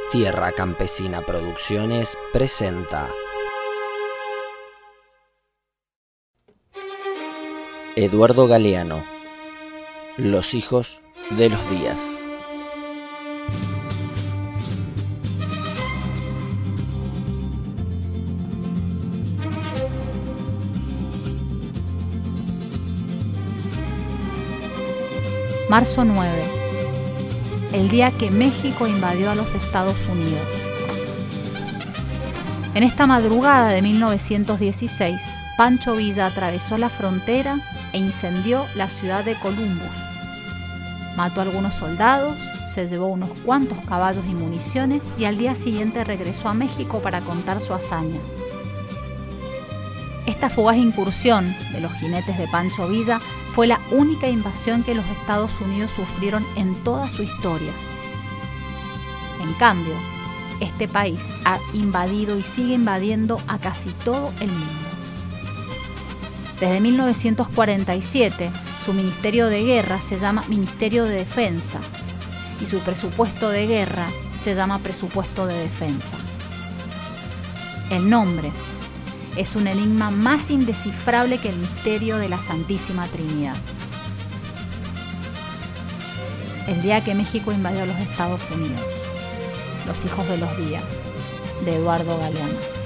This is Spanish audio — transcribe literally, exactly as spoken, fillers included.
Tierra Campesina Producciones presenta Eduardo Galeano, Los hijos de los días. Marzo nueve, el día que México invadió a los Estados Unidos. En esta madrugada de mil novecientos dieciséis, Pancho Villa atravesó la frontera e incendió la ciudad de Columbus. Mató a algunos soldados, se llevó unos cuantos caballos y municiones y al día siguiente regresó a México para contar su hazaña. Esta fugaz incursión de los jinetes de Pancho Villa fue la única invasión que los Estados Unidos sufrieron en toda su historia. En cambio, este país ha invadido y sigue invadiendo a casi todo el mundo. Desde mil novecientos cuarenta y siete, su Ministerio de Guerra se llama Ministerio de Defensa y su presupuesto de guerra se llama Presupuesto de Defensa. El nombre es un enigma más indescifrable que el misterio de la Santísima Trinidad. El día que México invadió a los Estados Unidos. Los hijos de los días, de Eduardo Galeano.